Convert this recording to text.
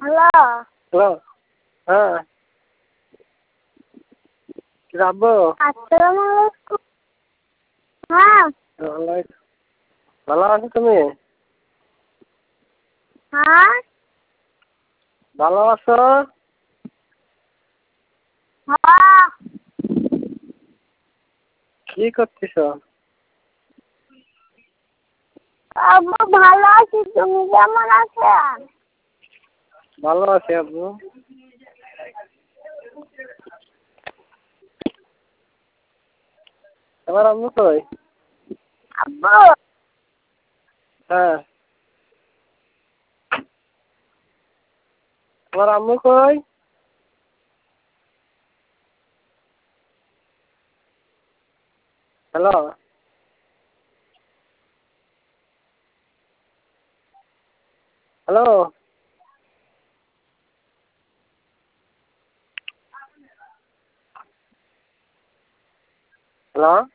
Hello hello అబ్బు আসসালামু ভালো আছো তুমি? হ্যাঁ ভালো আছো? হ্যাঁ কি করতেছ? আব্বু ভালো আছি, তুমি কেমন আছেন? ভালো আছি আব্বু। তোমার আম্মু কই? আব্বু হ্যাঁ, তোমার আম্মু কই? Hello hello hello